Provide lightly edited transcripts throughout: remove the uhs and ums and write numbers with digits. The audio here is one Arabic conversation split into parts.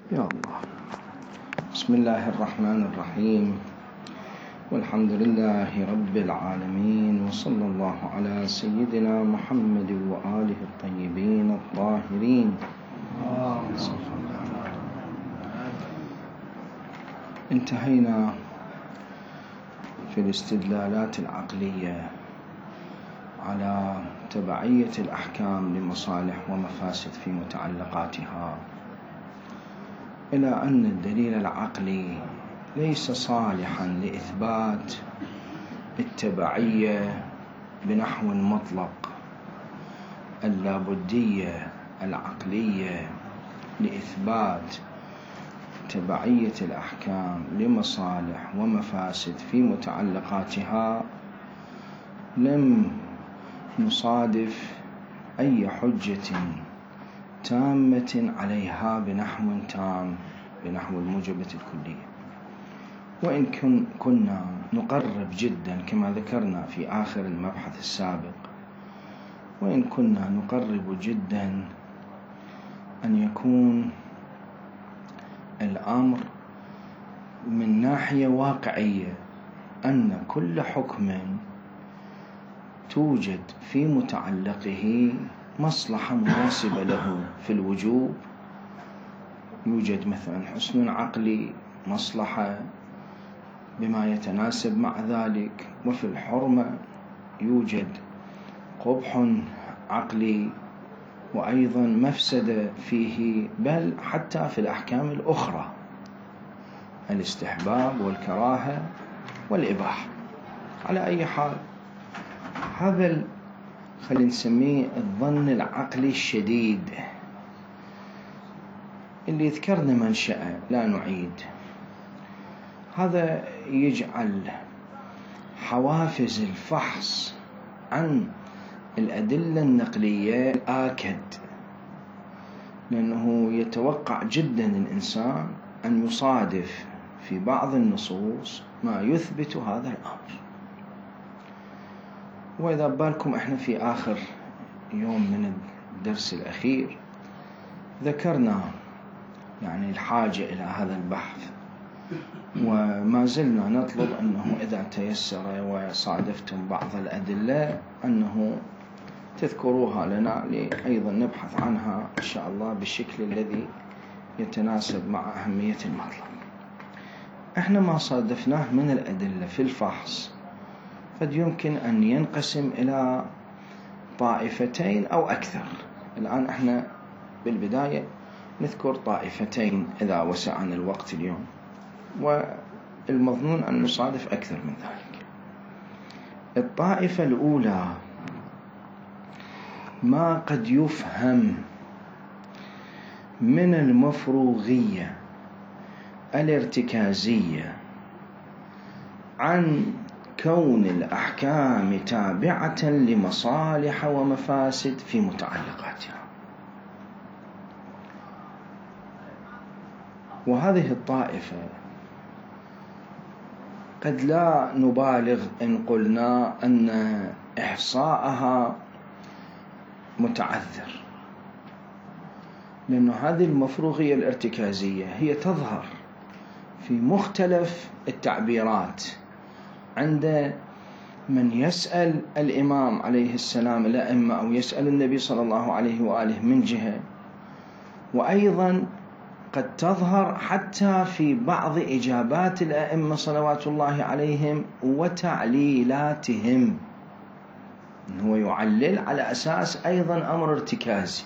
يا الله. بسم الله الرحمن الرحيم، والحمد لله رب العالمين، وصلى الله على سيدنا محمد وآله الطيبين الطاهرين. انتهينا في الاستدلالات العقلية على تبعية الأحكام لمصالح ومفاسد في متعلقاتها، إلى أن الدليل العقلي ليس صالحا لإثبات التبعية بنحو مطلق. اللابدية العقلية لإثبات تبعية الأحكام لمصالح ومفاسد في متعلقاتها لم نصادف أي حجة تامة عليها بنحو تام، بنحو الموجبة الكلية. وإن كنا نقرب جدا كما ذكرنا في آخر المبحث السابق، وإن كنا نقرب جدا أن يكون الأمر من ناحية واقعية أن كل حكم توجد في متعلقه مصلحة مناسبة له. في الوجوب يوجد مثلا حسن عقلي، مصلحة بما يتناسب مع ذلك، وفي الحرمة يوجد قبح عقلي وأيضا مفسدة فيه، بل حتى في الأحكام الأخرى الاستحباب والكراهة والإباحة. على أي حال، هذا خلينا نسميه الظن العقلي الشديد اللي ذكرنا منشأه لا نعيد. هذا يجعل حوافز الفحص عن الأدلة النقلية آكد، لأنه يتوقع جدا الإنسان أن يصادف في بعض النصوص ما يثبت هذا الأمر. وإذا بالكم إحنا في آخر يوم من الدرس الأخير ذكرنا يعني الحاجة إلى هذا البحث، وما زلنا نطلب أنه إذا تيسر وصادفتم بعض الأدلة أنه تذكروها لنا أيضا نبحث عنها إن شاء الله بالشكل الذي يتناسب مع أهمية المطلب. إحنا ما صادفناه من الأدلة في الفحص قد يمكن أن ينقسم إلى طائفتين أو أكثر. الآن إحنا بالبداية نذكر طائفتين إذا وسعنا الوقت اليوم، والمظنون أن نصادف أكثر من ذلك. الطائفة الأولى ما قد يفهم من المفروغية الارتكازية عن كون الأحكام تابعة لمصالح ومفاسد في متعلقاتها. وهذه الطائفة قد لا نبالغ إن قلنا أن إحصاءها متعذر، لأن هذه المفروغية الارتكازية هي تظهر في مختلف التعبيرات عند من يسأل الإمام عليه السلام الأئمة، أو يسأل النبي صلى الله عليه وآله من جهة، وأيضا قد تظهر حتى في بعض إجابات الأئمة صلوات الله عليهم وتعليلاتهم. هو يعلل على أساس أيضا أمر ارتكازي.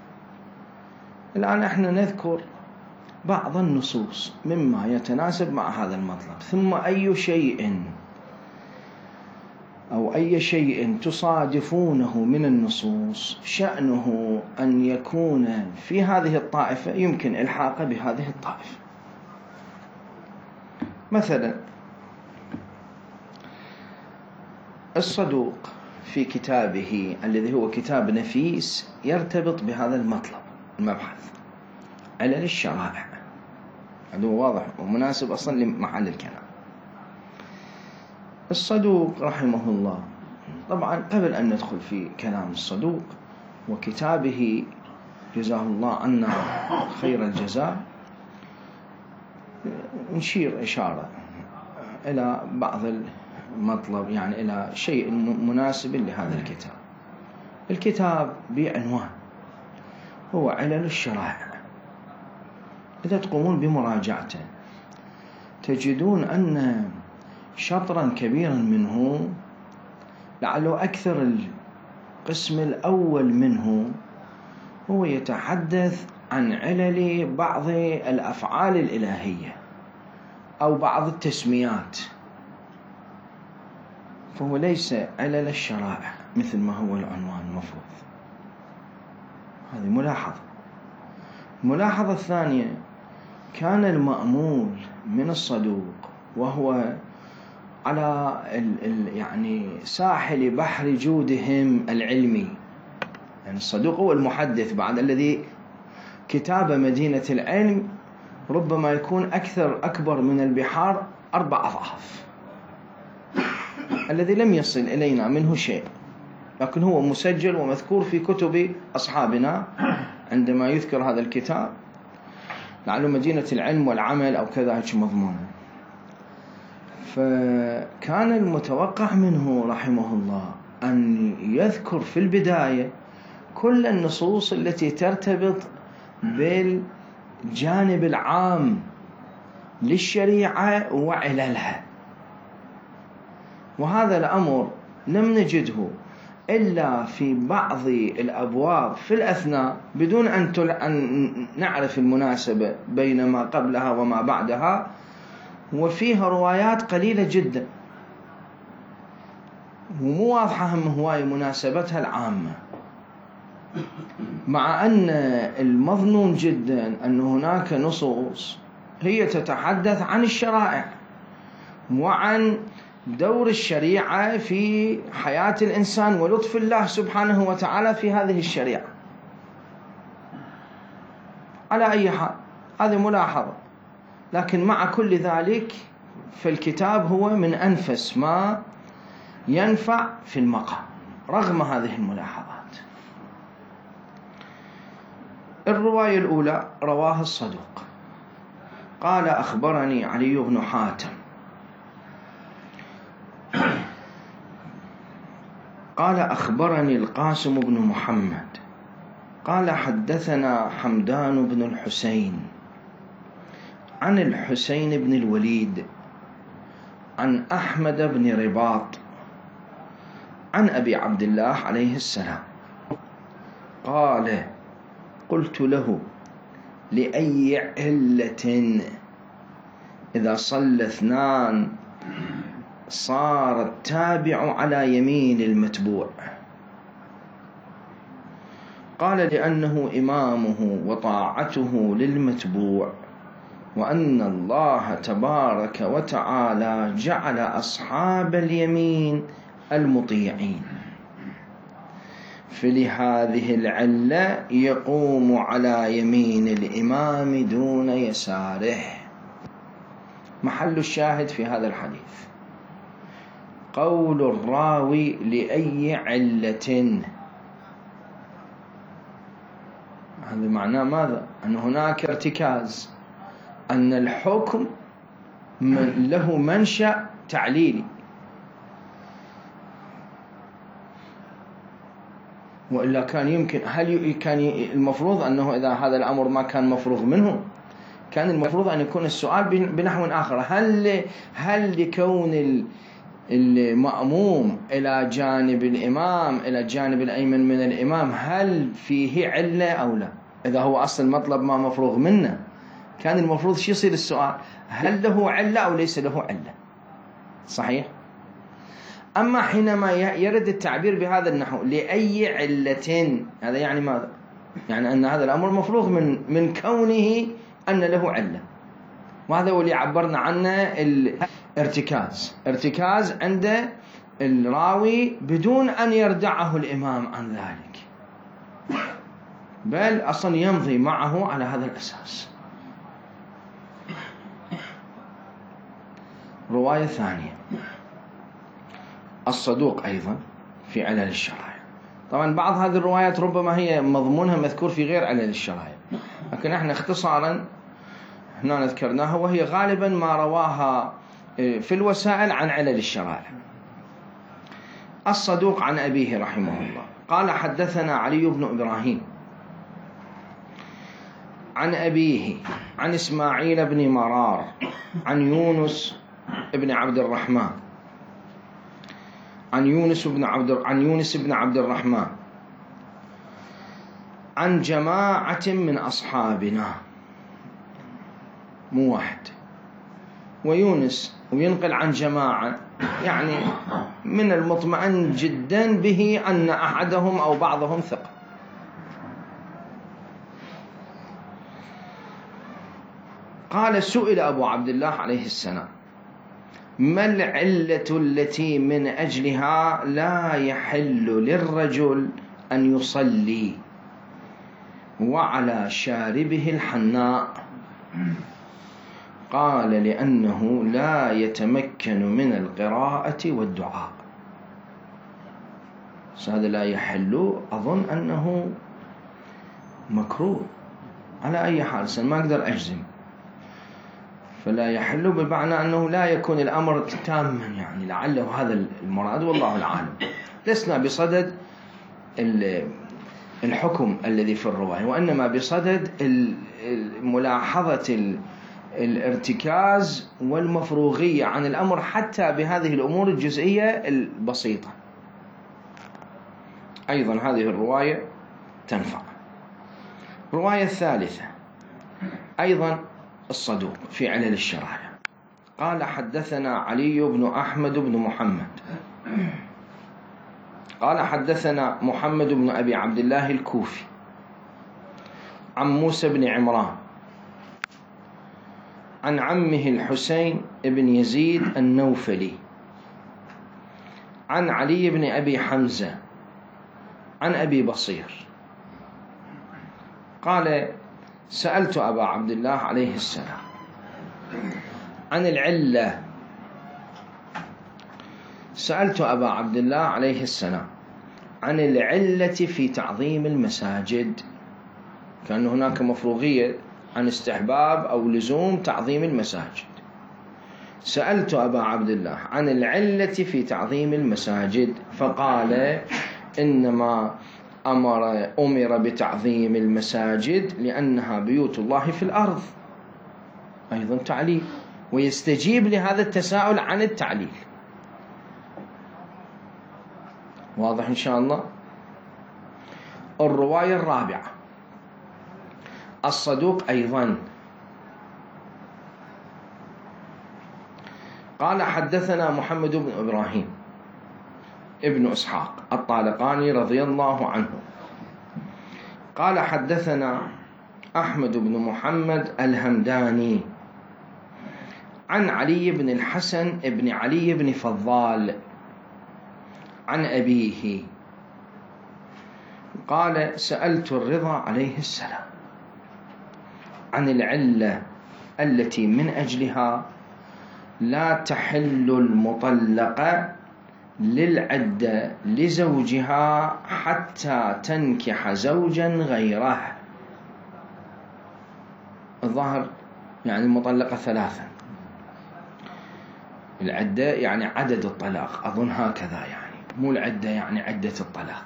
الآن احنا نذكر بعض النصوص مما يتناسب مع هذا المطلب، ثم أي شيء تصادفونه من النصوص شأنه أن يكون في هذه الطائفة يمكن إلحاقه بهذه الطائفة. مثلا الصدوق في كتابه الذي هو كتاب نفيس يرتبط بهذا المطلب المبحث، علل الشرائع، هذا واضح ومناسب أصلا لمحل الكلام. الصدوق رحمه الله، طبعا قبل أن ندخل في كلام الصدوق وكتابه جزاه الله عنا خير الجزاء، نشير إشارة إلى بعض المطلب، يعني إلى شيء مناسب لهذا الكتاب. الكتاب بعنوان هو علل الشرائع. إذا تقومون بمراجعته تجدون أن شطرا كبيرا منه، لعله أكثر القسم الأول منه، هو يتحدث عن علل بعض الأفعال الإلهية أو بعض التسميات، فهو ليس علل الشرائع مثل ما هو العنوان المفروض. هذه ملاحظة. الملاحظة الثانية، كان المأمول من الصدوق وهو على يعني ساحل بحر جودهم العلمي، يعني الصدوق هو المحدث بعد الذي كتاب مدينة العلم ربما يكون أكبر من البحار 4 أضعاف، الذي لم يصل إلينا منه شيء، لكن هو مسجل ومذكور في كتب أصحابنا عندما يذكر هذا الكتاب، لعله مدينة العلم والعمل أو كذا هيك مضمون. فكان المتوقع منه رحمه الله أن يذكر في البداية كل النصوص التي ترتبط بالجانب العام للشريعة وعللها، وهذا الأمر لم نجده إلا في بعض الأبواب في الأثناء، بدون أن نعرف المناسبة بين ما قبلها وما بعدها، وفيها روايات قليلة جدا ومو واضحة هم هواية مناسبتها العامة، مع أن المظنون جدا أن هناك نصوص هي تتحدث عن الشرائع وعن دور الشريعة في حياة الإنسان ولطف الله سبحانه وتعالى في هذه الشريعة. على أي حال هذه ملاحظة، لكن مع كل ذلك فالكتاب هو من أنفس ما ينفع في المقام رغم هذه الملاحظات. الرواية الأولى رواها الصدوق قال: أخبرني علي بن حاتم قال: أخبرني القاسم بن محمد قال: حدثنا حمدان بن الحسين عن الحسين بن الوليد عن أحمد بن رباط عن أبي عبد الله عليه السلام قال: قلت له: لأي علة إذا صلى 2 صار التابع على يمين المتبوع؟ قال: لأنه إمامه وطاعته للمتبوع، وأن الله تبارك وتعالى جعل أصحاب اليمين المطيعين، فلهذه العلة يقوم على يمين الإمام دون يساره. محل الشاهد في هذا الحديث قول الراوي: لأي علة. هذا معناه ماذا؟ أن هناك ارتكاز، أن الحكم له منشأ تعليلي، وإلا كان يمكن كان المفروض أنه إذا هذا الأمر ما كان مفروغ منه كان المفروض أن يكون السؤال بنحو آخر: هل لكون المأموم إلى جانب الإمام إلى الجانب الأيمن من الإمام هل فيه علة أو لا؟ إذا هو أصل المطلب ما مفروغ منه كان المفروض شو يصير السؤال: هل له علة أو ليس له علة؟ صحيح؟ أما حينما يرد التعبير بهذا النحو لأي علة، هذا يعني ماذا؟ يعني أن هذا الأمر مفروغ من كونه أن له علة، وهذا هو اللي عبرنا عنه ارتكاز عند الراوي بدون أن يردعه الإمام عن ذلك، بل أصلا يمضي معه على هذا الأساس. رواية ثانية الصدوق أيضا في علل الشرائع. طبعا بعض هذه الروايات ربما هي مضمونها مذكور في غير علل الشرائع، لكن احنا اختصارا هنا ذكرناها، وهي غالبا ما رواها في الوسائل عن علل الشرائع. الصدوق عن أبيه رحمه الله قال حدثنا علي بن إبراهيم عن أبيه عن إسماعيل بن مرار عن يونس بن عبد الرحمن عن يونس بن عبد الرحمن عن جماعة من أصحابنا، مو واحد، ويونس وينقل عن جماعة، يعني من المطمئن جدا به أن أحدهم أو بعضهم ثقة. قال سئل أبو عبد الله عليه السلام ما العلة التي من أجلها لا يحل للرجل أن يصلي وعلى شاربه الحناء؟ قال لأنه لا يتمكن من القراءة والدعاء. هذا لا يحل، أظن أنه مكروه على أي حال، ما أقدر أجزم. فلا يحل بمعنى أنه لا يكون الأمر تاما، يعني لعله هذا المراد، والله العالم. لسنا بصدد الحكم الذي في الرواية، وإنما بصدد ملاحظة الارتكاز والمفروغية عن الأمر حتى بهذه الأمور الجزئية البسيطة. أيضا هذه الرواية تنفع. الرواية الثالثة أيضا الصدوق في علل الشرائع قال حدثنا علي بن أحمد بن محمد قال حدثنا محمد بن أبي عبد الله الكوفي عن موسى بن عمران عن عمه الحسين بن يزيد النوفلي عن علي بن أبي حمزة عن أبي بصير قال سألت أبا عبد الله عليه السلام عن العلة. سألت أبا عبد الله عليه السلام عن العلة في تعظيم المساجد. كان هناك مفروغية عن استحباب أو لزوم تعظيم المساجد. سألت أبا عبد الله عن العلة في تعظيم المساجد، فقال إنما أمر بتعظيم المساجد لأنها بيوت الله في الأرض. أيضا تعليل، ويستجيب لهذا التساؤل عن التعليل. واضح إن شاء الله. الرواية الرابعة الصدوق أيضا قال حدثنا محمد بن إبراهيم ابن إسحاق الطالقاني رضي الله عنه قال حدثنا أحمد بن محمد الهمداني عن علي بن الحسن بن علي بن فضال عن أبيه قال سألت الرضا عليه السلام عن العلة التي من أجلها لا تحل المطلقة للعدة لزوجها حتى تنكح زوجا غيره. الظاهر يعني المطلقة ثلاثا، العدة يعني عدد الطلاق، أظن هكذا، يعني مو العدة يعني عدة الطلاق،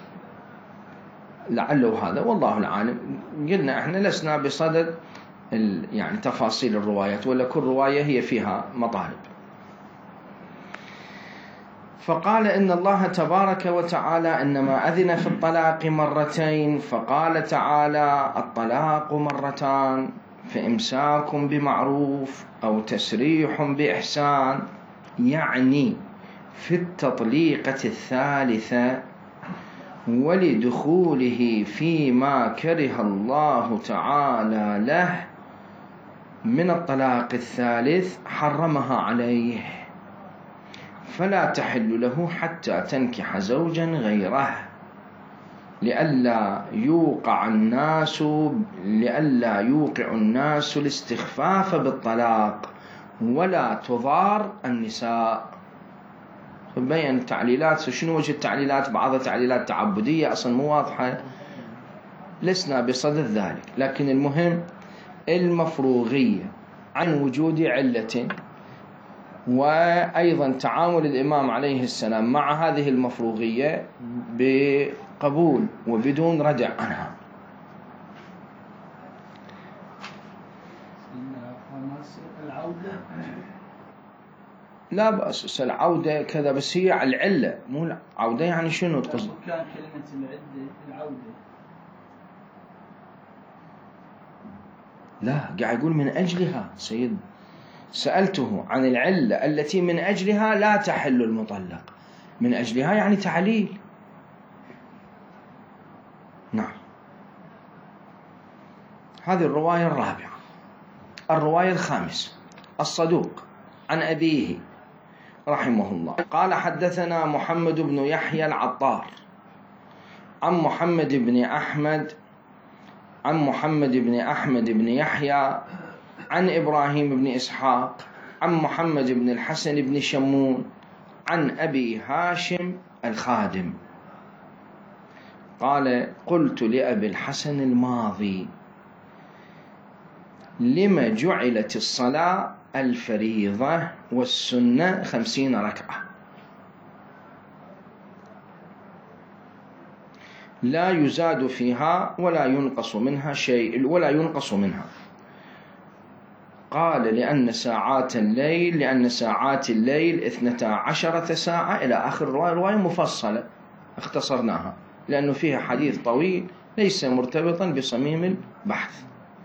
لعله هذا، والله العالم. قلنا احنا لسنا بصدد يعني تفاصيل الروايات، ولا كل رواية هي فيها مطالب. فقال إن الله تبارك وتعالى إنما أذن في الطلاق مرتين، فقال تعالى الطلاق مرتان، فإمساك بمعروف أو تسريح بإحسان، يعني في التطليقة الثالثة ولدخوله فيما كره الله تعالى له من الطلاق الثالث حرمها عليه، فلا تحل له حتى تنكح زوجا غيره لئلا يوقع الناس الاستخفاف بالطلاق ولا تضار النساء. بين التعليلات شنو وجه التعليلات؟ بعضها تعليلات تعبدية أصلا مو واضحة، لسنا بصدد ذلك، لكن المهم المفروغية عن وجود علة، وأيضا تعامل الإمام عليه السلام مع هذه المفروغية بقبول وبدون ردع عنها. لا بأس العودة كذا، بس هي على العلة، مو العودة. يعني شنو تقصد؟ كان كلمة العودة لا، قاعد يقول من أجلها. سيد سألته عن العلة التي من أجلها لا تحل المطلق. من أجلها يعني تعليل. نعم. هذه الرواية الرابعة. الرواية الخامسة: الصدوق عن أبيه رحمه الله قال: حدثنا محمد بن يحيى العطار عن محمد بن أحمد بن يحيى عن إبراهيم بن إسحاق عن محمد بن الحسن بن شمون عن أبي هاشم الخادم قال: قلت لأبي الحسن الماضي: لما جعلت الصلاة الفريضة والسنة 50 ركعة لا يزاد فيها ولا ينقص منها شيء ولا ينقص منها؟ قال: لأن ساعات الليل 12 ساعة إلى آخر رواية مفصلة اختصرناها لأنه فيها حديث طويل ليس مرتبطا بصميم البحث.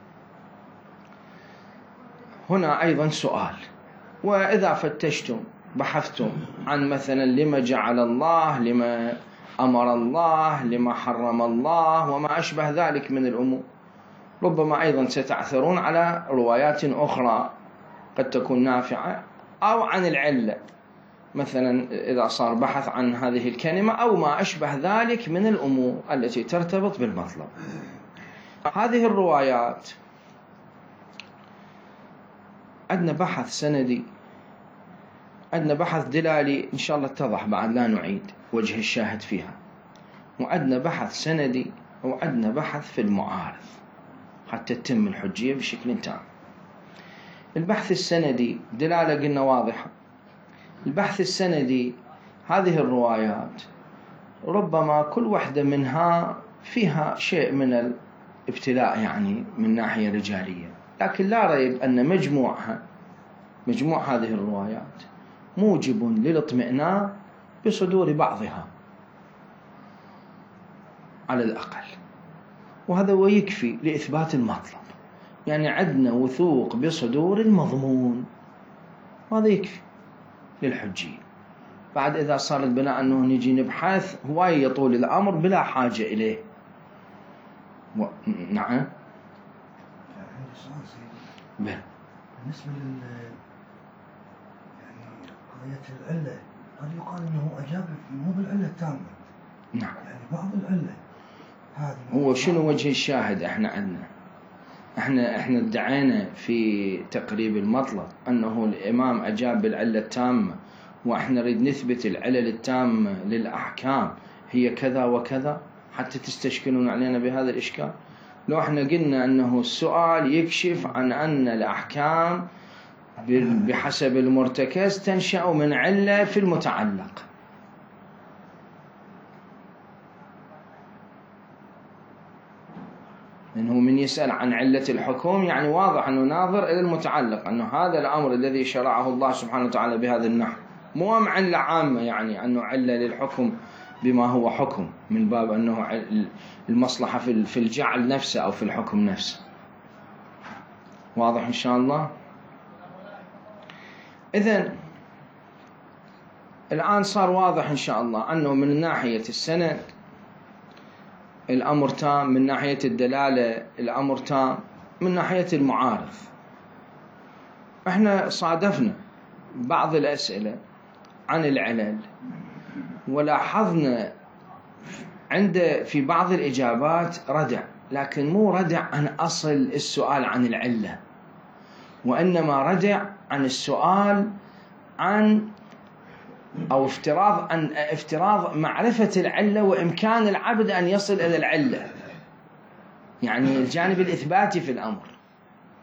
هنا أيضا سؤال: وإذا فتشتم بحثتم عن مثلا لما جعل الله، لما أمر الله، لما حرم الله، وما أشبه ذلك من الأمور، ربما أيضا ستعثرون على روايات أخرى قد تكون نافعة، أو عن العلة مثلا إذا صار بحث عن هذه الكلمة أو ما أشبه ذلك من الأمور التي ترتبط بالمطلب. هذه الروايات عندنا بحث سندي، عندنا بحث دلالي إن شاء الله اتضح بعد، لا نعيد وجه الشاهد فيها، وعندنا بحث سندي، وعندنا بحث في المعارض حتى تتم الحجية بشكل تام. البحث السندي دلالة قلنا واضحة. البحث السندي هذه الروايات ربما كل واحدة منها فيها شيء من الابتلاء يعني من ناحية رجالية، لكن لا ريب أن مجموع هذه الروايات موجب للاطمئنان بصدور بعضها على الأقل، وهذا ويكفي لإثبات المطلب. يعني عندنا وثوق بصدور المضمون، وهذا يكفي للحجية. بعد إذا صار البناء أنه نجي نبحث هواي يطول الأمر بلا حاجة إليه. نعم. بالنسبة يعني قضية العلة، قد يقال أنه أجاب مو بالعلة التامة. نعم. يعني بعض العلة هذه. هو شنو وجه الشاهد؟ احنا عندنا احنا ادعينا في تقريب المطلب أنه الإمام أجاب بالعلة التامة، واحنا نريد نثبت العلل التامة للأحكام هي كذا وكذا حتى تستشكلون علينا بهذا الإشكال. لو احنا قلنا أنه السؤال يكشف عن أن الأحكام بحسب المرتكز تنشأ من علة في المتعلق، إنه من يسأل عن علة الحكم يعني واضح أنه ناظر إلى المتعلق، أنه هذا الأمر الذي شرعه الله سبحانه وتعالى بهذا النحو، مو علة عامة يعني أنه علة للحكم بما هو حكم من باب أنه المصلحة في الجعل نفسه أو في الحكم نفسه. واضح إن شاء الله؟ إذن الآن صار واضح إن شاء الله أنه من ناحية السند الأمر تام، من ناحية الدلالة الأمر تام، من ناحية المعارض. احنا صادفنا بعض الأسئلة عن العلل، ولاحظنا في بعض الإجابات ردع، لكن مو ردع عن أصل السؤال عن العلة، وإنما ردع عن السؤال عن أو افتراض معرفة العلة وإمكان العبد أن يصل إلى العلة، يعني الجانب الإثباتي في الأمر.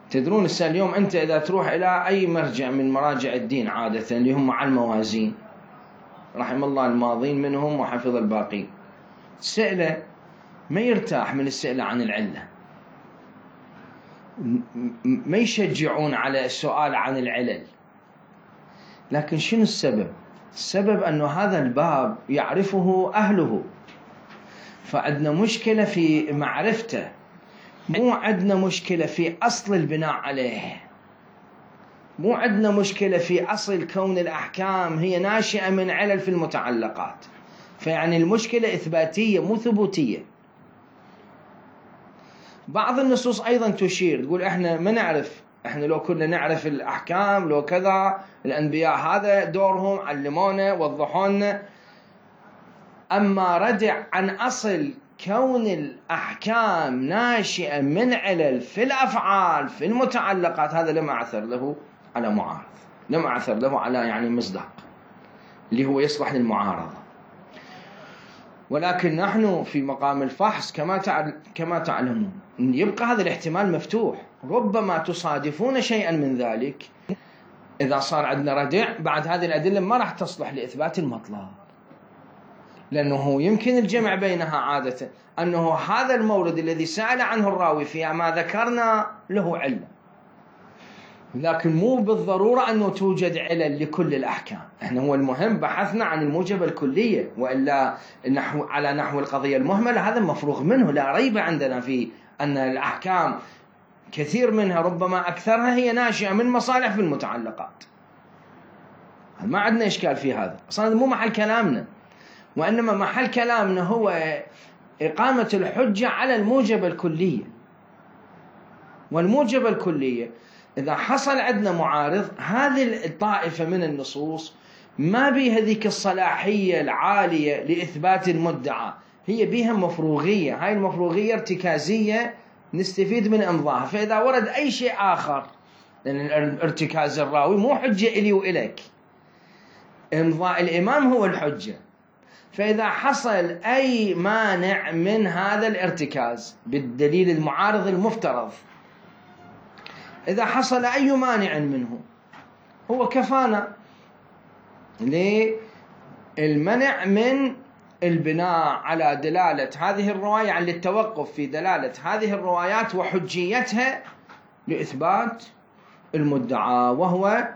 تدرون اليوم أنت إذا تروح إلى أي مرجع من مراجع الدين عادة اللي هم على الموازين، رحم الله الماضين منهم وحفظ الباقي، سئله ما يرتاح من السئلة عن العلة، ما يشجعون على السؤال عن العلل. لكن شنو السبب؟ السبب أنه هذا الباب يعرفه أهله، فعندنا مشكلة في معرفته، مو عندنا مشكلة في أصل البناء عليه، مو عندنا مشكلة في أصل كون الأحكام هي ناشئة من علل في المتعلقات. فيعني المشكلة إثباتية مو ثبوتية. بعض النصوص أيضا تشير تقول إحنا ما نعرف، إحنا لو كنا نعرف الأحكام لو كذا، الأنبياء هذا دورهم علمونا وضحونا. أما ردع عن أصل كون الأحكام ناشئة من علل في الأفعال في المتعلقات، هذا لم أعثر له على معارض، لم أعثر له على يعني مصداق اللي هو يصلح للمعارضة. ولكن نحن في مقام الفحص كما تعلمون يبقى هذا الاحتمال مفتوح، ربما تصادفون شيئا من ذلك. إذا صار عندنا ردع بعد هذه الأدلة ما راح تصلح لإثبات المطلب، لأنه يمكن الجمع بينها عادة، أنه هذا المورد الذي سأل عنه الراوي فيما ما ذكرنا له علة، لكن مو بالضرورة أنه توجد علل لكل الأحكام. إحنا هو المهم بحثنا عن الموجبة الكلية، وإلا على نحو القضية المهملة هذا مفروغ منه. لا ريب عندنا في أن الأحكام كثير منها ربما أكثرها هي ناشئة من مصالح في المتعلقات، ما عندنا إشكال في هذا، أصلا مو محل كلامنا، وإنما محل كلامنا هو إقامة الحجة على الموجبة الكلية. والموجبة الكلية إذا حصل عندنا معارض، هذه الطائفة من النصوص ما بها ذيك الصلاحية العالية لإثبات المدعى، هي بها مفروغية، هاي المفروغية ارتكازية نستفيد من إمضاها. فإذا ورد أي شيء آخر، لأن ارتكاز الراوي مو حجة إلي وإليك، إمضاء الإمام هو الحجة. فإذا حصل أي مانع من هذا الارتكاز بالدليل المعارض المفترض، إذا حصل أي مانع منه هو كفانا للمنع من البناء على دلالة هذه الرواية، عن التوقف في دلالة هذه الروايات وحجيتها لإثبات المدعى، وهو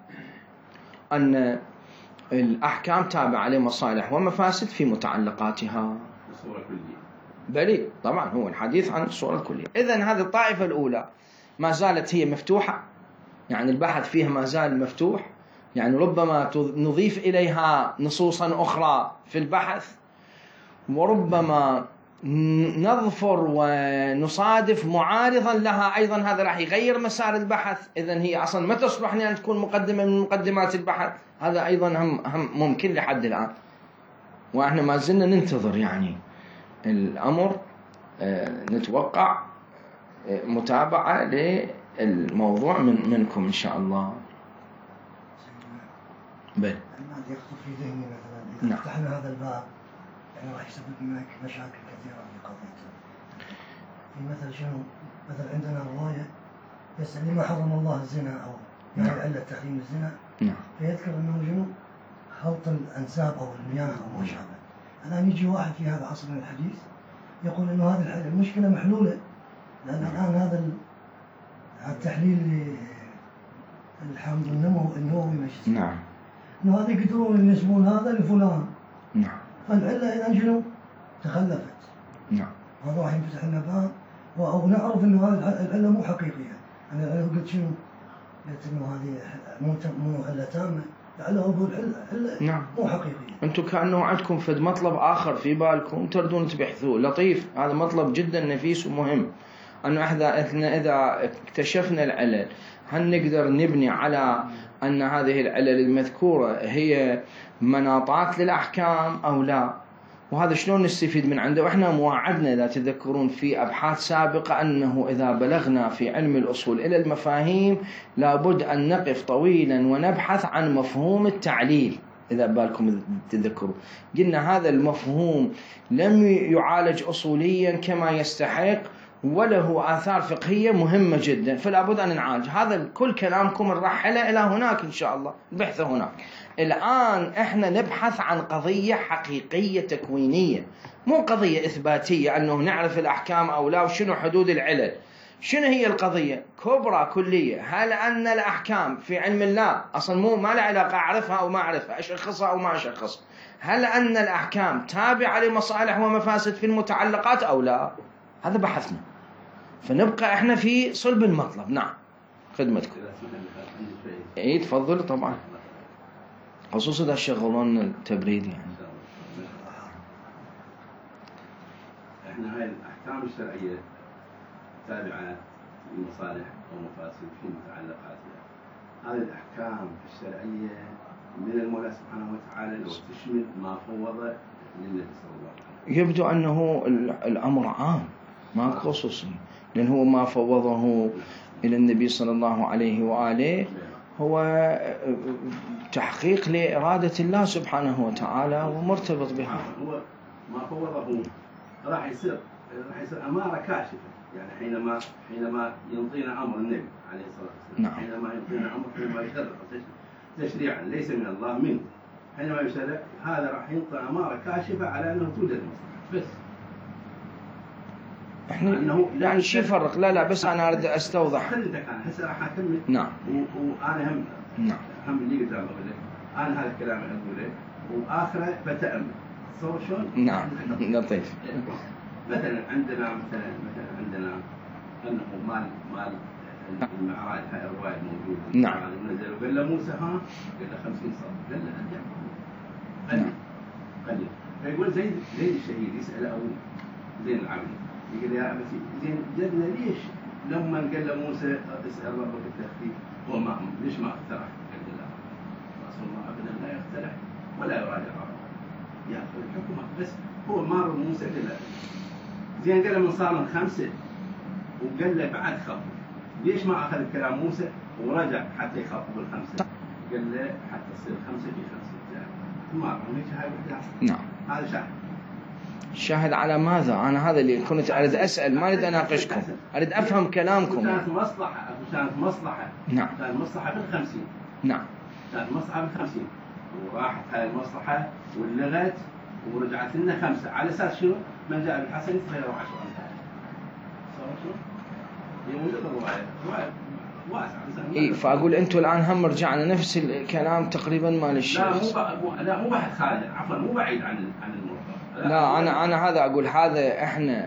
أن الأحكام تابعة لمصالح ومفاسد في متعلقاتها. بلي طبعا هو الحديث عن الصورة الكلية. إذن هذه الطائفة الأولى ما زالت هي مفتوحة، يعني البحث فيها ما زال مفتوح، يعني ربما نضيف إليها نصوصا أخرى في البحث، وربما نظفر ونصادف معارضا لها أيضا، هذا راح يغير مسار البحث. إذن هي أصلا ما تصلح أن تكون مقدمة من مقدمات البحث، هذا أيضا هم ممكن لحد الآن، وإحنا ما زلنا ننتظر يعني الأمر، نتوقع متابعة للموضوع منكم إن شاء الله. بل الذي يخطر في ذهني مثلا إذا فتحنا هذا الباب يعني راح يسبب لنا مشاكل كثيرة في قضيتنا. في مثل شنو؟ مثل عندنا رواية يسأل لما حرم الله الزنا، أو يعني علة تحريم الزنا، فيذكر أنه شنو؟ خلط الأنساب أو المياه أو ما شابه. الآن يجي واحد في هذا عصر من الحديث يقول أنه هذه المشكلة محلولة، لأن الآن هذا التحليل الحمض النووي ماشي، إنه هذا يقدرون ينسبون هذا لفلان، فالعلة إذا شنو؟ تخلفت. هذا راح ينفتح لنا باب، أو نعرف إنه هذه العلة مو حقيقية. أنا قلت شنو؟ قلت إنه هذه مو علة تامة، العلة أقول علة مو حقيقية. أنتم كأنه عندكم فد مطلب آخر في بالكم تردون تبحثوه، لطيف، هذا مطلب جدا نفيس ومهم، أنه إذا اكتشفنا العلل هل نقدر نبني على أن هذه العلل المذكورة هي مناطات للأحكام أو لا، وهذا شلون نستفيد من عنده. وإحنا موعدنا إذا تذكرون في أبحاث سابقة أنه إذا بلغنا في علم الأصول إلى المفاهيم لابد أن نقف طويلا ونبحث عن مفهوم التعليل. إذا بالكم تذكروا قلنا هذا المفهوم لم يعالج أصوليا كما يستحق، وله آثار فقهية مهمة جدا، فلا بد أن نعالج هذا. كل كلامكم نرحله إلى هناك إن شاء الله، البحث هناك. الآن إحنا نبحث عن قضية حقيقية تكوينية، مو قضية إثباتية أنه نعرف الأحكام أو لا وشنو حدود العلل. شنو هي القضية؟ كبرى كلية. هل أن الأحكام في علم الله أصلا ما له علاقة أعرفها أو ما أعرفها، أشخصها أو ما أشخصها؟ هل أن الأحكام تابعة لمصالح ومفاسد في المتعلقات أو لا؟ هذا بحثنا، فنبقى إحنا في صلب المطلب. نعم خدمتكم. إيه تفضل. طبعا خصوصا إذا شغلون التبريد يعني. إحنا هاي الأحكام الشرعية تابعة لمصالح ومفاسد في متعلقاتها. هذه الأحكام الشرعية من المولى سبحانه وتعالى لو تشمل ما فوض للنبي صلى الله عليه وسلم. يبدو أنه الأمر عام ما خصوصي، لأن هو ما فوضه إلى النبي صلى الله عليه وآله هو تحقيق لإرادة الله سبحانه وتعالى ومرتبط بها. هو ما فوضه راح يصير أمارة كاشفة، يعني حينما ينطينا أمر النبي عليه الصلاة والسلام. نعم. حينما ينطينا أمر، حينما يشرع تشريعا ليس من الله منه، حينما يشرع هذا راح ينطي أمارة كاشفة على أنه توجد مصلحة. بس احنا يعني شيء فرق. لا بس انا اريد استوضح. خليتك انا هسه راح اكمل. نعم. وانا هم نعم هم اللي قدام اقول لك انا هذا الكلام اللي اقوله واخره بتامل. تصور شلون؟ نعم لطيف. مثلا عندنا انه مال المعراج، هاي الروايه موجوده. نعم. نزل وقال له موسى قال له 50 صف، قال له انت قال فيقول زيد الشهيد يسال ابوه زين العابدين، يقول يا أبتي زين جدنا ليش لما قال له موسى اسأل ربك التخفيف هو ما ليش ما اقترح؟ قال له رسول الله أبدا لا يقترح ولا يراجع ربه يأخذ الحكمة، بس هو مار موسى قال له زين، قال له من صار من 5 وقال له بعد خفف، ليش ما أخذ كلام موسى ورجع حتى يخفف ال5؟ قال له حتى تصير 5 في 5 يعني مار هيك هاي وحدة. نعم. هذا شاهد. شاهد على ماذا؟ أنا هذا اللي كنت أريد أسأل، ما أريد أناقشكم، أريد أفهم كلامكم. كانت مصلحة. نعم. كانت مصلحة بال50. نعم. كانت مصلحة بال50 وراحت هاي المصلحة ولغت ورجعت لنا 5 على أساس شنو؟ من جاء بالحسن يتخيروا 10 أمثال. صار شنو؟ هي موجودة رواية واسعة. إيه فأقول أنتوا الآن هم رجعنا نفس الكلام تقريبا مال الشيخ. لا مو بعد خارج، عفوا مو بعيد عن الموضوع. لا أنا هذا أقول، هذا إحنا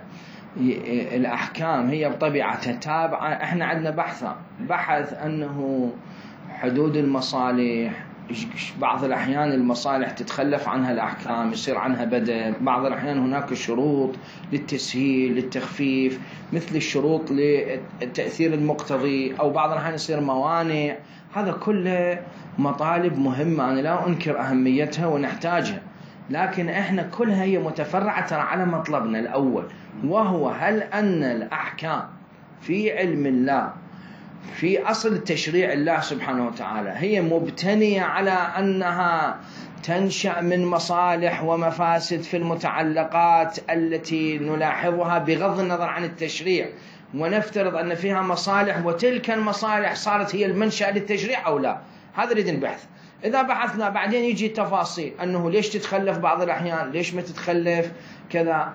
الأحكام هي بطبيعتها تابعة. إحنا عندنا بحث أنه حدود المصالح، بعض الأحيان المصالح تتخلف عنها الأحكام، يصير عنها بدل. بعض الأحيان هناك شروط للتسهيل للتخفيف، مثل الشروط للتأثير المقتضي، أو بعض الأحيان يصير موانع. هذا كله مطالب مهمة أنا لا أنكر أهميتها ونحتاجها، لكن إحنا كلها هي متفرعة ترى على مطلبنا الأول، وهو هل أن الأحكام في علم الله في أصل تشريع الله سبحانه وتعالى هي مبتنية على أنها تنشأ من مصالح ومفاسد في المتعلقات التي نلاحظها بغض النظر عن التشريع، ونفترض أن فيها مصالح وتلك المصالح صارت هي المنشأ للتشريع أو لا. هذا نريد نبحث. إذا بحثنا بعدين يجي التفاصيل أنه ليش تتخلف بعض الأحيان، ليش ما تتخلف كذا،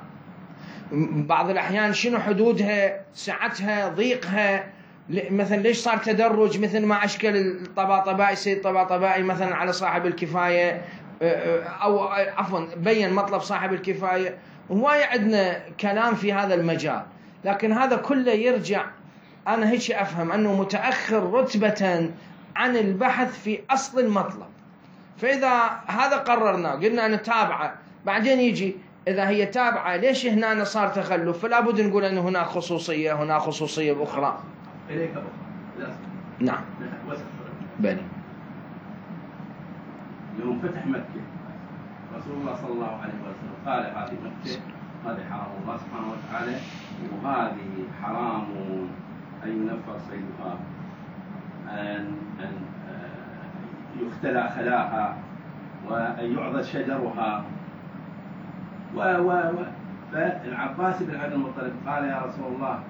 بعض الأحيان شنو حدودها، سعتها، ضيقها، مثلا ليش صار تدرج، مثل ما أشكل الطباطبائي سيد الطباطبائي مثلا على صاحب الكفاية، أو عفوا بين مطلب صاحب الكفاية. هواية عندنا كلام في هذا المجال، لكن هذا كله يرجع، أنا هيك أفهم أنه متأخر رتبة عن البحث في أصل المطلب. فإذا هذا قررنا قلنا نتابعه، بعدين يجي إذا هي تابعة ليش هنا صار تخلف، فلا بد نقول أن هناك خصوصية أخرى. إليك أخرى لازم. نعم. بني يوم فتح مكة رسول الله صلى الله عليه وسلم قال هذه مكة، هذه حرام الله سبحانه وتعالى، وهذه حرام أن ينفر صيدها، أن يختلى خلاها، وأن يعضد شجرها، فالعباس بن عبد المطلب قال يا رسول الله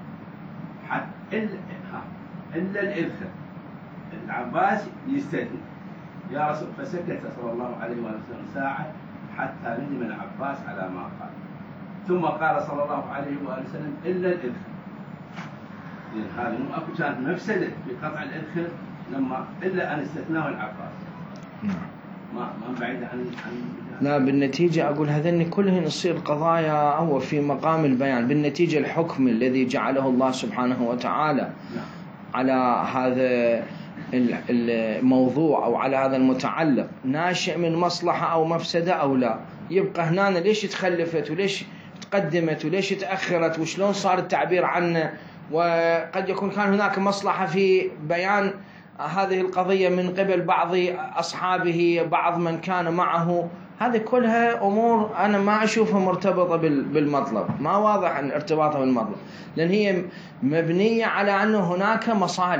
إلا الإذخر. العباس يستثني يا رسول، فسكت صلى الله عليه وسلم ساعة حتى ندم العباس على ما قال، ثم قال صلى الله عليه وسلم إلا الإذخر. لأن هذه أكو كانت مفسدة في قطع الإذخر لما إلا أن استثناه العباس. ما بعيد عن لا، بالنتيجة أقول هذين كلهن يصير قضايا هو في مقام البيان. بالنتيجة الحكم الذي جعله الله سبحانه وتعالى على هذا الموضوع أو على هذا المتعلق ناشئ من مصلحة أو مفسدة أو لا، يبقى هنا ليش تخلفت وليش تقدمت وليش تأخرت وشلون صار التعبير عنه. وقد يكون كان هناك مصلحة في بيان هذه القضية من قبل بعض أصحابه، بعض من كان معه. هذه كلها أمور أنا ما أشوفها مرتبطة بالمطلب، ما واضح أن ارتباطها بالمطلب، لأن هي مبنية على أنه هناك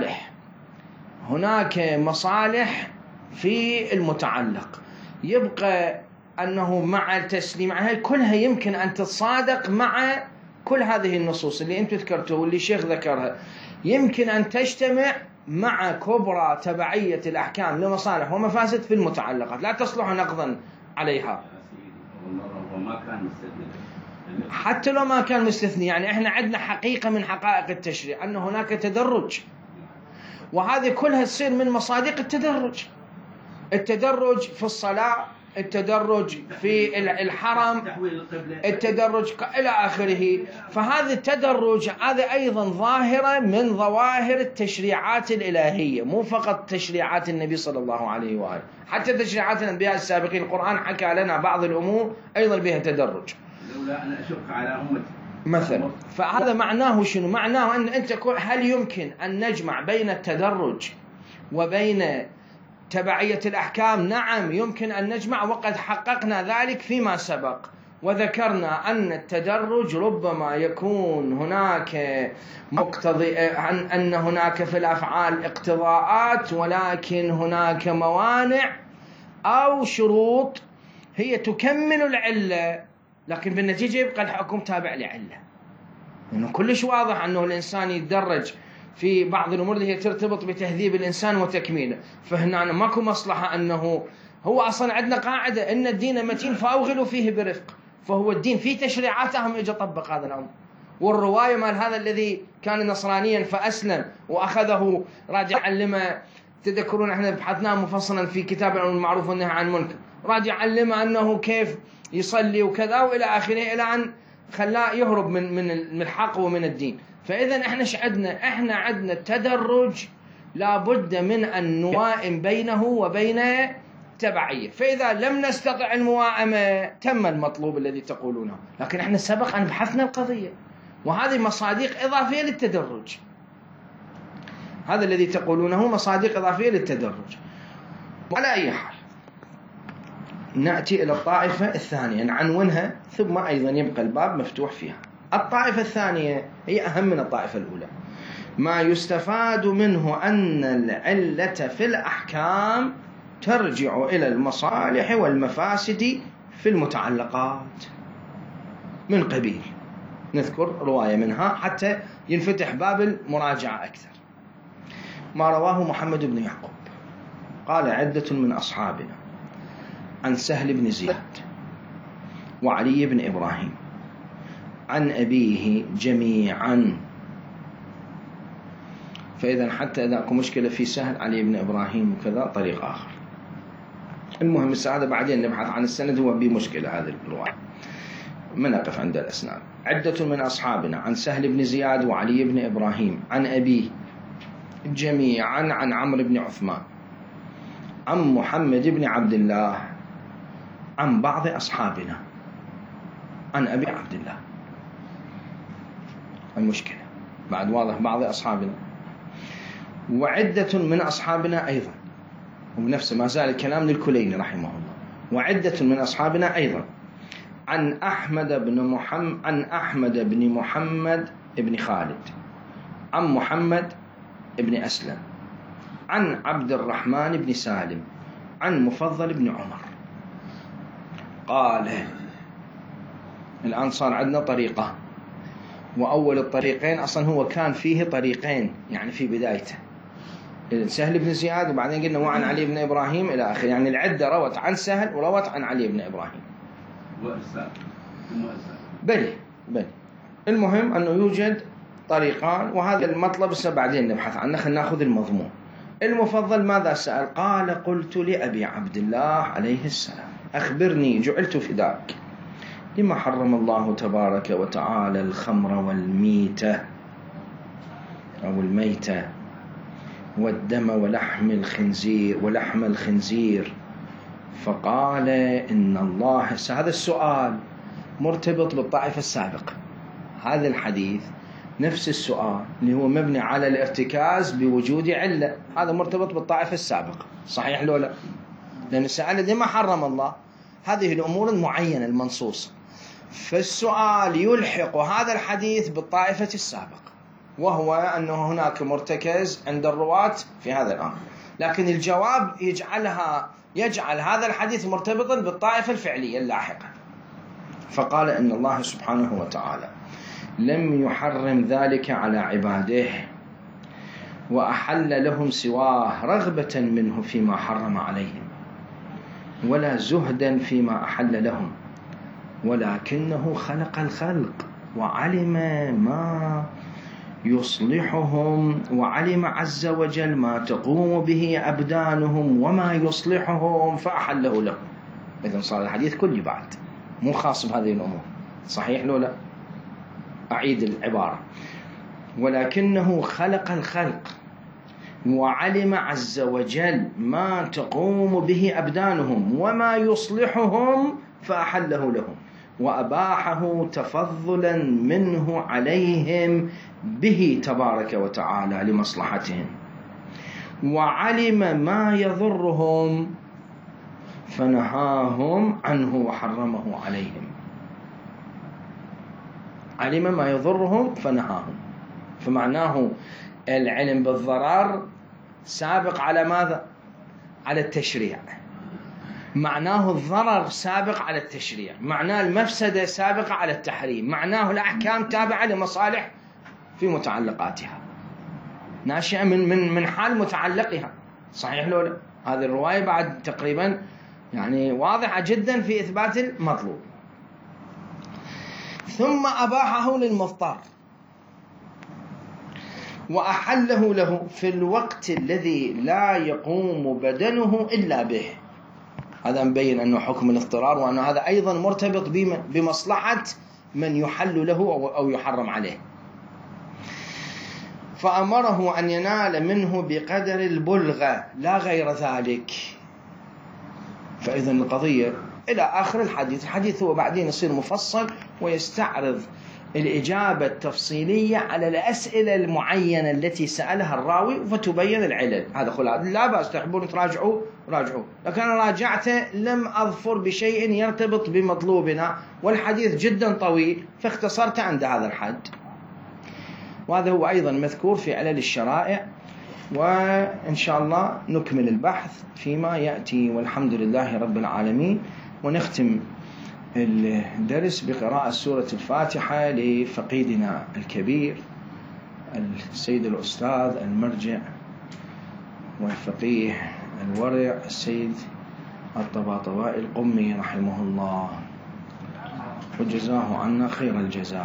مصالح في المتعلق. يبقى أنه مع التسليم هاي كلها يمكن أن تتصادق مع كل هذه النصوص اللي أنت ذكرته واللي الشيخ ذكرها، يمكن أن تجتمع مع كبرى تبعية الأحكام لمصالح ومفاسد في المتعلقات لا تصلح نقضا عليها. حتى لو ما كان مستثني، يعني احنا عندنا حقيقة من حقائق التشريع أن هناك تدرج، وهذه كلها تصير من مصادق التدرج في الصلاة، التدرج في الحرم، التدرج إلى آخره. فهذا التدرج هذا أيضا ظاهرة من ظواهر التشريعات الإلهية، مو فقط تشريعات النبي صلى الله عليه وآله، حتى تشريعات الأنبياء السابقين. القرآن حكى لنا بعض الأمور أيضا بها تدرج. لولا أن أشق على أمتي مثلا، فهذا معناه شنو؟ معناه أن أنت هل يمكن أن نجمع بين التدرج وبين تبعية الأحكام؟ نعم يمكن أن نجمع، وقد حققنا ذلك فيما سبق، وذكرنا أن التدرج ربما يكون هناك مقتضي، أن هناك في الأفعال اقتضاءات، ولكن هناك موانع أو شروط هي تكمل العلة، لكن بالنتيجة يبقى الحكم تابع لعلة. يعني كلش واضح أنه الإنسان يتدرج في بعض الأمور اللي هي ترتبط بتهذيب الإنسان وتكميله، فهنا ماكو مصلحة أنه هو أصلا عندنا قاعدة إن الدين متين فأوغلوا فيه برفق، فهو الدين في تشريعاتهم يجي طبق هذا الأمر. والرواية مال هذا الذي كان نصرانيا فأسلم وأخذه راجعا لما تذكرون احنا بحثناه مفصلا في كتاب الأمر بالمعروف والنهي عن المنكر، راجعا لما أنه كيف يصلي وكذا وإلى آخره، إلى أن خلاه يهرب من الحق ومن الدين. فإذا احنا عندنا التدرج لابد من أن نوائم بينه وبين تبعية، فإذا لم نستطع الموائمة تم المطلوب الذي تقولونه. لكن احنا سبق أن بحثنا القضية، وهذه مصادق إضافية للتدرج. هذا الذي تقولونه مصادق إضافية للتدرج. وعلى أي حال نأتي إلى الطائفة الثانية نعنونها، ثم أيضا يبقى الباب مفتوح فيها. الطائفة الثانية هي أهم من الطائفة الأولى، ما يستفاد منه أن العلة في الأحكام ترجع إلى المصالح والمفاسد في المتعلقات من قبيل. نذكر رواية منها حتى ينفتح باب المراجعة أكثر. ما رواه محمد بن يعقوب قال عدة من أصحابنا عن سهل بن زياد وعلي بن إبراهيم عن أبيه جميعا. فإذا حتى إذا أكو مشكلة في سهل علي بن إبراهيم وكذا طريق آخر. المهم السعادة بعدين نبحث عن السند، هو بمشكلة هذه الرواية، ما نقف عند الأسناد. عدة من أصحابنا عن سهل بن زياد وعلي بن إبراهيم عن أبيه جميعا عن عمرو بن عثمان عن محمد بن عبد الله عن بعض أصحابنا عن أبي عبد الله. المشكلة بعد واضح بعض أصحابنا وعدة من أصحابنا أيضا، وبنفس ما زال الكلام للكليني رحمه الله. وعدة من أصحابنا أيضا عن أحمد بن محمد بن خالد عن محمد بن أسلم عن عبد الرحمن بن سالم عن مفضل بن عمر قال الآن صار عندنا طريقة، وأول الطريقين أصلا هو كان فيه طريقين يعني في بدايته، سهل بن زياد وبعدين قلنا وعن علي بن إبراهيم إلى آخر، يعني العدة روت عن سهل وروت عن علي بن إبراهيم. بلي المهم أنه يوجد طريقان، وهذا المطلب بعدين نبحث عنه، خلينا ناخذ المضمون. المفضل ماذا سأل؟ قال قلت لأبي عبد الله عليه السلام أخبرني جعلت فداك لما حرم الله تبارك وتعالى الخمر والميتة أو الميتة والدم ولحم الخنزير فقال إن الله، هذا السؤال مرتبط بالطائفة السابقة، هذا الحديث نفس السؤال اللي هو مبني على الارتكاز بوجود علة، هذا مرتبط بالطائفة السابقة، صحيح لو لا؟ لأن السؤال لما حرم الله هذه الأمور المعينة المنصوصة، فالسؤال يلحق هذا الحديث بالطائفة السابقة، وهو أنه هناك مرتكز عند الرواة في هذا الأمر، لكن الجواب يجعل هذا الحديث مرتبطا بالطائفة الفعلية اللاحقة. فقال إن الله سبحانه وتعالى لم يحرم ذلك على عباده وأحل لهم سواه رغبة منه فيما حرم عليهم ولا زهدا فيما أحل لهم، ولكنه خلق الخلق وعلم ما يصلحهم، وعلم عز وجل ما تقوم به أبدانهم وما يصلحهم فأحله لهم. إذن صار الحديث كلي بعد مو خاص بهذه الأمور، صحيح لو لا؟ أعيد العبارة، ولكنه خلق الخلق وعلم عز وجل ما تقوم به أبدانهم وما يصلحهم فأحله لهم وأباحه تفضلا منه عليهم به تبارك وتعالى لمصلحتهم، وعلم ما يضرهم فنهاهم عنه وحرمه عليهم. علم ما يضرهم فنهاهم، فمعناه العلم بالضرر سابق على ماذا؟ على التشريع، معناه الضرر سابق على التشريع، معناه المفسدة سابقة على التحريم، معناه الأحكام تابعة لمصالح في متعلقاتها ناشئة من حال متعلقها، صحيح لو لا؟ هذه الرواية بعد تقريبا يعني واضحة جدا في إثبات المطلوب. ثم أباحه للمضطر وأحله له في الوقت الذي لا يقوم بدنه إلا به. هذا مبين أنه حكم الاضطرار، وأنه هذا أيضا مرتبط بمصلحة من يحل له أو يحرم عليه. فأمره أن ينال منه بقدر البلغة لا غير ذلك. فإذا القضية إلى آخر الحديث هو بعدين يصير مفصل ويستعرض الإجابة التفصيلية على الأسئلة المعينة التي سألها الراوي فتبين العلل. هذا خلاص، لا بأس تحبون تراجعوا راجعوا، لكن أنا راجعته لم أظفر بشيء يرتبط بمطلوبنا، والحديث جدا طويل فاختصرت عند هذا الحد. وهذا هو أيضا مذكور في علل الشرائع، وإن شاء الله نكمل البحث فيما يأتي، والحمد لله رب العالمين. ونختم الدرس بقراءة سورة الفاتحة لفقيدنا الكبير السيد الأستاذ المرجع والفقيه الورع السيد الطباطبائي القمي رحمه الله، وجزاه عنا خير الجزاء.